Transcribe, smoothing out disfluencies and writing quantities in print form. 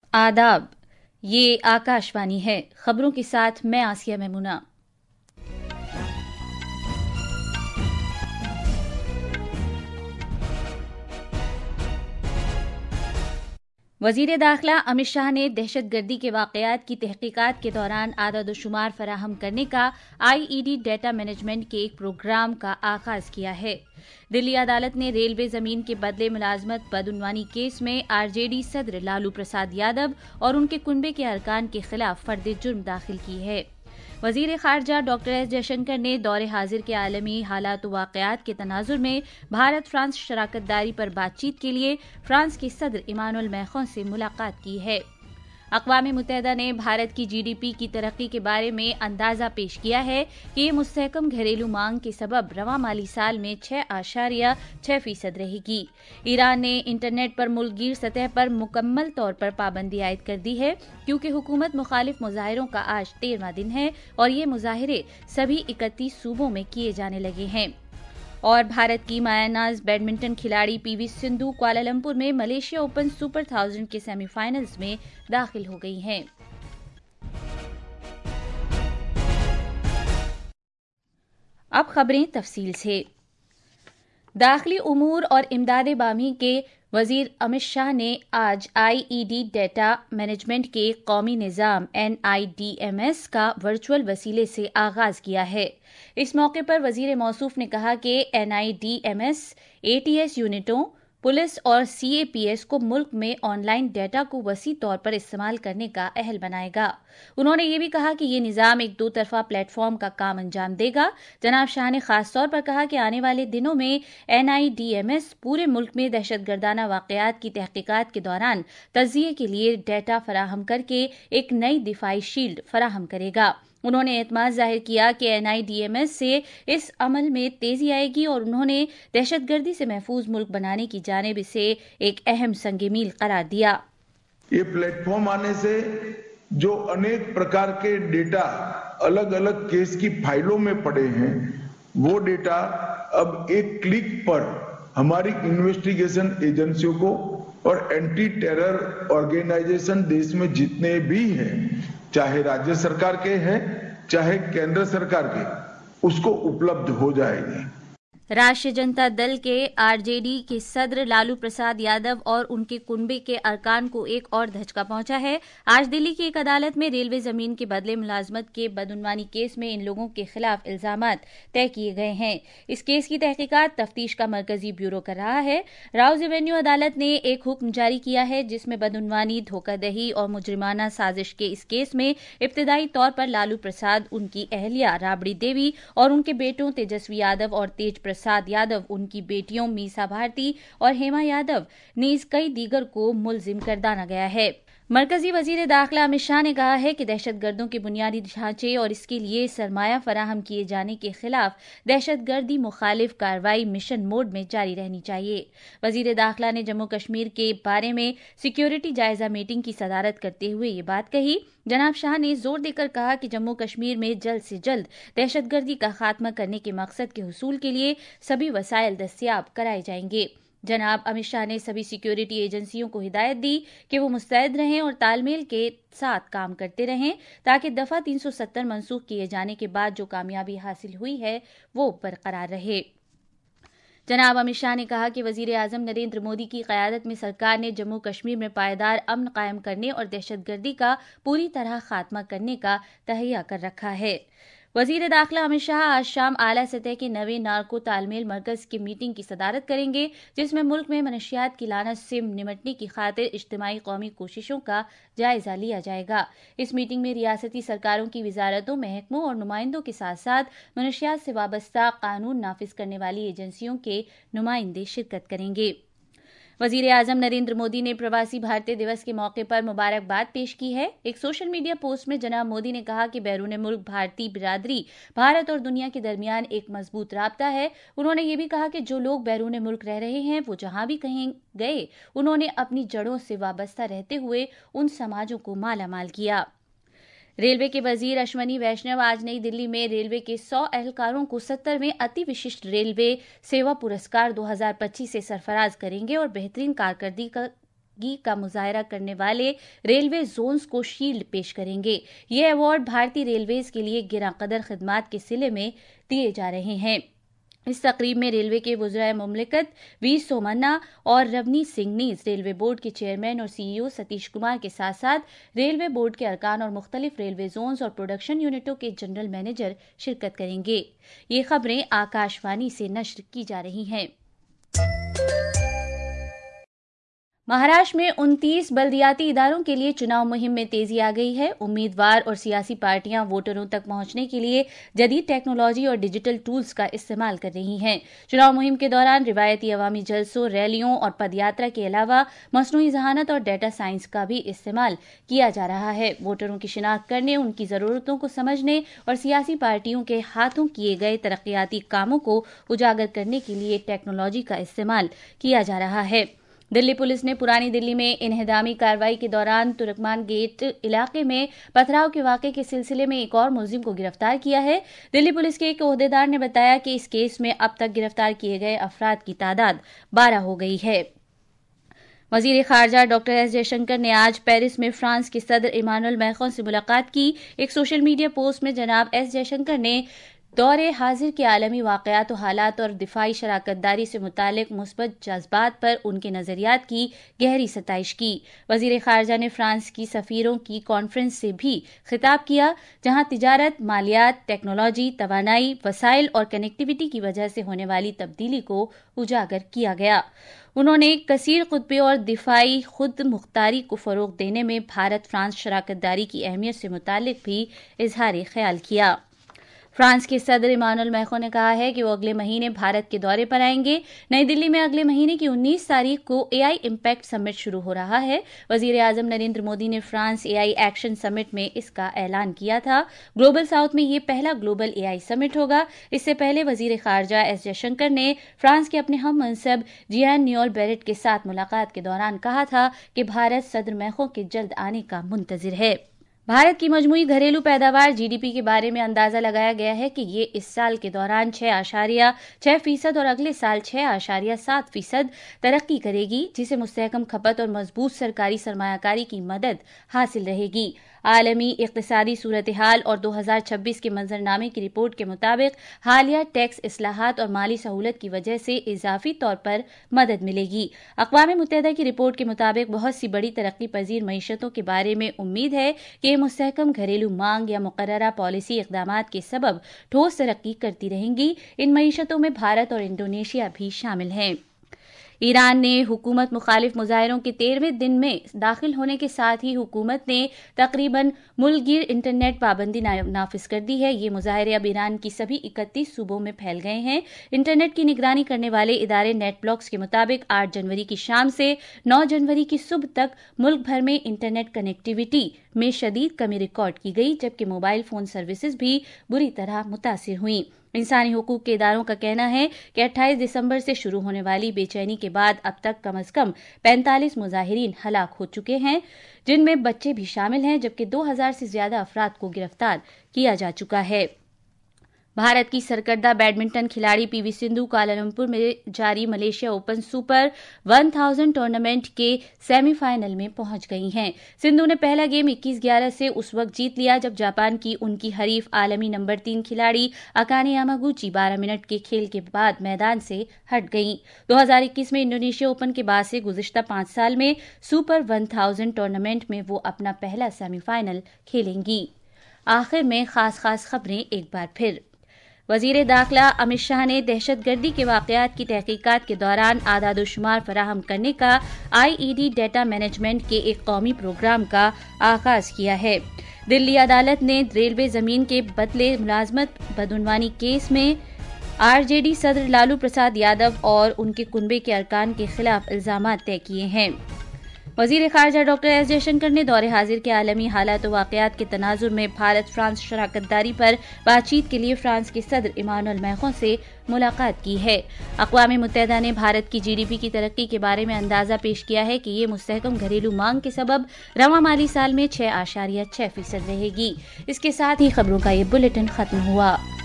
आदाब, ये आकाशवाणी है। खबरों के साथ मैं आसिया मेमुना। वजीर दाखिला अमित शाह ने दहशतगर्दी के वाकयात की तहकीकात के दौरान आदाद-ओ-शुमार फराहम करने का IED डेटा मैनेजमेंट के एक प्रोग्राम का आगाज किया है। दिल्ली अदालत ने रेलवे जमीन के बदले मुलाजमत बदउनवानी केस में RJD सदर लालू प्रसाद यादव और उनके कुनबे के अरकान के खिलाफ फर्द जुर्म दाखिल की है। वजीर खारजा डॉक्टर एस जयशंकर ने दौरे हाजिर के आलमी हालात व वाकयात के तनाजुर में भारत फ्रांस शराकतदारी पर बातचीत के लिए फ्रांस के सदर इमानुएल मैक्रों से मुलाकात की है। अक़वाम मुत्तहिदा ने भारत की GDP की तरक्की के बारे में अंदाजा पेश किया है कि ये मुस्तहकम घरेलू मांग के सबब रवां माली साल में 6.6% रहेगी। ईरान ने इंटरनेट पर मुल्कगीर सतह पर मुकम्मल तौर पर पाबंदी आयद कर दी है क्योंकि हुकूमत मुखालिफ मुजाहिरों का आज 13वां दिन है और ये मुजाहिरे सभी 31 सूबों में किए जाने लगे हैं। और भारत की मायानाज बैडमिंटन खिलाड़ी PV सिंधु कुआलालंपुर में मलेशिया ओपन सुपर 1000 के सेमीफाइनल्स में दाखिल हो गई हैं। अब खबरें तफसील से। दाखिली उमूर और इमदाद बामी के वजीर अमित शाह ने आज IED डेटा मैनेजमेंट के कौमी निज़ाम NIDMS का वर्चुअल वसीले से आगाज किया है। इस मौके पर वजीर मौसूफ ने कहा कि NIDMS ATS यूनिटों, पुलिस और CAPS को मुल्क में ऑनलाइन डेटा को वसी तौर पर इस्तेमाल करने का अहल बनाएगा। उन्होंने ये भी कहा कि ये निज़ाम एक दो तरफा प्लेटफॉर्म का काम अंजाम देगा। जनाब शाह ने खास तौर पर कहा कि आने वाले दिनों में NIDMS पूरे मुल्क में दहशतगर्दाना वाकयात की तहकीकात के दौरान तज्जिये के लिए डेटा फराहम करके एक नई दिफाई शील्ड फराहम करेगा। उन्होंने एतमाद जाहिर किया कि NIDMS से इस अमल में तेजी आएगी और उन्होंने दहशतगर्दी से महफूज मुल्क बनाने की जानिब इसे एक अहम संग मील करार दिया। ये प्लेटफॉर्म आने से जो अनेक प्रकार के डेटा अलग अलग केस की फाइलों में पड़े हैं, वो डेटा अब एक क्लिक पर हमारी इन्वेस्टिगेशन एजेंसियों को और एंटी टेरर ऑर्गेनाइजेशन देश में जितने भी हैं, चाहे राज्य सरकार के हैं चाहे केंद्र सरकार के, उसको उपलब्ध हो जाएगी। राष्ट्रीय जनता दल के RJD के सदर लालू प्रसाद यादव और उनके कुनबे के अरकान को एक और धचका पहुंचा है। आज दिल्ली की एक अदालत में रेलवे जमीन के बदले मुलाजमत के बदउनवानी केस में इन लोगों के खिलाफ इल्जामात तय किए गए हैं। इस केस की तहकीकात तफ्तीश का मरकजी ब्यूरो कर रहा है। राउज एवेन्यू अदालत ने एक हुक्म जारी किया है जिसमें बदउनवानी, धोखाधड़ी और मुजरिमाना साजिश के इस केस में इब्तदाई तौर पर लालू प्रसाद, उनकी अहलिया राबड़ी देवी और उनके बेटों तेजस्वी यादव और तेज प्रसाद यादव, उनकी बेटियों मीसा भारती और हेमा यादव नीज कई दीगर को मुलजिम कर दाना गया है। मरकजी वजीर दाखिला अमित शाह ने कहा है कि दहशतगर्दों के बुनियादी ढांचे और इसके लिए सरमाया फराहम किए जाने के खिलाफ दहशतगर्दी मुखालिफ कार्रवाई मिशन मोड में जारी रहनी चाहिए। वजीर दाखिला ने जम्मू कश्मीर के बारे में सिक्योरिटी जायजा मीटिंग की सदारत करते हुए ये बात कही। जनाब शाह ने जोर देकर कहा कि जम्मू कश्मीर में जल्द से जल्द दहशतगर्दी का खात्मा करने के मकसद के हुसूल के लिए सभी वसाइल दस्तयाब कराए जाएंगे। जनाब अमित शाह ने सभी सिक्योरिटी एजेंसियों को हिदायत दी कि वो मुस्तैद रहें और तालमेल के साथ काम करते रहें ताकि दफा 370 मनसूख किए जाने के बाद जो कामयाबी हासिल हुई है वो बरकरार रहे। जनाब अमित शाह ने कहा कि वजीर आजम नरेंद्र मोदी की क़यादत में सरकार ने जम्मू कश्मीर में पायदार अमन कायम करने और दहशतगर्दी का पूरी तरह खात्मा करने का तहैया कर रखा है। वजीर दाखिला अमित शाह आज शाम आला सतह के नवे नार्को तालमेल मरकज की मीटिंग की सदारत करेंगे जिसमें मुल्क में मनशियात की लानत से निमटने की खातिर इज्तिमाई कौमी कोशिशों का जायजा लिया जाएगा। इस मीटिंग में रियासती सरकारों की वजारतों, महकमों और नुमाइंदों के साथ साथ मनशियात से वाबस्ता कानून नाफिज करने वाली एजेंसियों के नुमाइंदे शिरकत करेंगे। वजीर आजम नरेंद्र मोदी ने प्रवासी भारतीय दिवस के मौके पर मुबारकबाद पेश की है। एक सोशल मीडिया पोस्ट में जनाब मोदी ने कहा कि बैरून मुल्क भारतीय बिरादरी भारत और दुनिया के दरमियान एक मजबूत राब्ता है। उन्होंने ये भी कहा कि जो लोग बैरून मुल्क रह रहे हैं वो जहां भी कहीं गए उन्होंने अपनी जड़ों से वाबस्ता रहते हुए उन समाजों को मालामाल किया। रेलवे के वजीर अश्वनी वैष्णव आज नई दिल्ली में रेलवे के 100 एहलकारों को 70वें अति विशिष्ट रेलवे सेवा पुरस्कार 2025 से सरफराज करेंगे और बेहतरीन कारकर्दगी کارکردگی کا مظاہرہ کرنے والے ریلوے زونز کو شیلڈ پیش کریں گے۔ یہ ایوارڈ بھارتی ریلویز کے لیے گراں قدر خدمات کے صلے میں دیے جا رہے ہیں۔ اس تقریب میں ریلوے کے وزرائے مملکت وی سومنا اور رونی سنگھ نیز، ریلوے بورڈ کے چیئرمین اور CEO ستیش کمار کے ساتھ ساتھ ریلوے بورڈ کے ارکان اور مختلف ریلوے زونز اور پروڈکشن یونٹوں کے جنرل مینیجر شرکت کریں گے۔ یہ خبریں آکاش وانی سے نشر کی جا رہی ہیں۔ مہاراشٹر میں 29 بلدیاتی اداروں کے لیے چناؤ مہم میں تیزی آ گئی ہے۔ امیدوار اور سیاسی پارٹیاں ووٹروں تک پہنچنے کے لیے جدید ٹیکنالوجی اور ڈیجیٹل ٹولز کا استعمال کر رہی ہیں۔ چناؤ مہم کے دوران روایتی عوامی جلسوں، ریلیوں اور پد یاترا کے علاوہ مصنوعی ذہانت اور ڈیٹا سائنس کا بھی استعمال کیا جا رہا ہے۔ ووٹروں کی شناخت کرنے، ان کی ضرورتوں کو سمجھنے اور سیاسی پارٹیوں کے ہاتھوں کیے گئے ترقیاتی کاموں کو اجاگر کرنے کے لیے ٹیکنالوجی کا استعمال کیا جا رہا ہے۔ دلی پولیس نے پرانی دلی میں انہدامی کارروائی کے دوران ترکمان گیٹ علاقے میں پتھراؤ کے واقعے کے سلسلے میں ایک اور ملزم کو گرفتار کیا ہے۔ دلی پولیس کے ایک عہدیدار نے بتایا کہ اس کیس میں اب تک گرفتار کیے گئے افراد کی تعداد 12 ہو گئی ہے۔ وزیر خارجہ ڈاکٹر ایس جے شنکر نے آج پیرس میں فرانس کے صدر ایمانوئل میخواں سے ملاقات کی۔ ایک سوشل میڈیا پوسٹ میں جناب ایس جے شنکر نے دور حاضر کے عالمی واقعات و حالات اور دفاعی شراکت داری سے متعلق مثبت جذبات پر ان کے نظریات کی گہری ستائش کی۔ وزیر خارجہ نے فرانس کی سفیروں کی کانفرنس سے بھی خطاب کیا، جہاں تجارت، مالیات، ٹیکنالوجی، توانائی، وسائل اور کنیکٹیویٹی کی وجہ سے ہونے والی تبدیلی کو اجاگر کیا گیا۔ انہوں نے کثیر قطبی اور دفاعی خود مختاری کو فروغ دینے میں بھارت فرانس شراکت داری کی اہمیت سے متعلق بھی اظہار خیال کیا۔ فرانس کے صدر ایمانوئل میخواں نے کہا ہے کہ وہ اگلے مہینے بھارت کے دورے پر آئیں گے۔ نئی دلی میں اگلے مہینے کی 19 تاریخ کو AI امپیکٹ سمٹ شروع ہو رہا ہے۔ وزیر اعظم نریندر مودی نے فرانس AI ایکشن سمٹ میں اس کا اعلان کیا تھا۔ گلوبل ساؤتھ میں یہ پہلا گلوبل AI سمٹ ہوگا۔ اس سے پہلے وزیر خارجہ ایس جے شنکر نے فرانس کے اپنے ہم منصب جیان نیول بیرٹ کے ساتھ ملاقات کے دوران کہا تھا کہ بھارت صدر میخواں کے جلد آنے کا منتظر ہے۔ بھارت کی مجموعی گھریلو پیداوار GDP کے بارے میں اندازہ لگایا گیا ہے کہ یہ اس سال کے دوران 6.6% اور اگلے سال 6.7% ترقی کرے گی، جسے مستحکم کھپت اور مضبوط سرکاری سرمایہ کاری کی مدد حاصل رہے گی۔ عالمی اقتصادی صورتحال اور 2026 کے منظرنامے کی رپورٹ کے مطابق حالیہ ٹیکس اصلاحات اور مالی سہولت کی وجہ سے اضافی طور پر مدد ملے گی۔ اقوام متحدہ کی رپورٹ کے مطابق بہت سی بڑی ترقی پذیر معیشتوں کے بارے میں امید ہے کہ یہ مستحکم گھریلو مانگ یا مقررہ پالیسی اقدامات کے سبب ٹھوس ترقی کرتی رہیں گی۔ ان معیشتوں میں بھارت اور انڈونیشیا بھی شامل ہیں۔ ایران نے حکومت مخالف مظاہروں کے 13ویں دن میں داخل ہونے کے ساتھ ہی حکومت نے تقریباً ملک گیر انٹرنیٹ پابندی نافذ کر دی ہے۔ یہ مظاہرے اب ایران کی سبھی 31 صوبوں میں پھیل گئے ہیں۔ انٹرنیٹ کی نگرانی کرنے والے ادارے نیٹ بلاکس کے مطابق 8 جنوری کی شام سے 9 جنوری کی صبح تک ملک بھر میں انٹرنیٹ کنیکٹیویٹی میں شدید کمی ریکارڈ کی گئی، جبکہ موبائل فون سروسز بھی بری طرح متاثر ہوئیں۔ انسانی حقوق کے اداروں کا کہنا ہے کہ 28 دسمبر سے شروع ہونے والی بے چینی کے بعد اب تک کم از کم 45 مظاہرین ہلاک ہو چکے ہیں، جن میں بچے بھی شامل ہیں، جبکہ 2000 سے زیادہ افراد کو گرفتار کیا جا چکا ہے۔ بھارت کی سرکردہ بیڈمنٹن کھلاڑی پی وی سندھو کوالالمپور میں جاری ملیشیا اوپن سپر 1000 ٹورنامنٹ کے سیمی فائنل میں پہنچ گئی ہیں۔ سندھو نے پہلا گیم 21-11 سے اس وقت جیت لیا جب جاپان کی ان کی حریف عالمی نمبر 3 کھلاڑی اکانے یاماگوچی 12 منٹ کے کھیل کے بعد میدان سے ہٹ گئیں۔ 2021 میں انڈونیشیا اوپن کے بعد سے گزشتہ 5 سال میں سپر 1000 ٹورنامنٹ میں وہ اپنا پہلا سیمی فائنل کھیلیں گی۔ آخر میں خاص خبریں ایک بار پھر۔ وزیر داخلہ امت شاہ نے دہشت گردی کے واقعات کی تحقیقات کے دوران اعداد و شمار فراہم کرنے کا IED ڈیٹا مینجمنٹ کے ایک قومی پروگرام کا آغاز کیا ہے۔ دلی عدالت نے ریلوے زمین کے بدلے ملازمت بدعنوانی کیس میں RJD صدر لالو پرساد یادو اور ان کے کنبے کے ارکان کے خلاف الزامات طے کیے ہیں۔ وزیر خارجہ ڈاکٹر ایس جے شنکر نے دور حاضر کے عالمی حالات و واقعات کے تناظر میں بھارت فرانس شراکت داری پر بات چیت کے لیے فرانس کے صدر ایمانوئل میخواں سے ملاقات کی ہے۔ اقوام متحدہ نے بھارت کی GDP کی ترقی کے بارے میں اندازہ پیش کیا ہے کہ یہ مستحکم گھریلو مانگ کے سبب رواں مالی سال میں 6.6% رہے گی۔ اس کے ساتھ ہی خبروں کا یہ بلیٹن ختم ہوا۔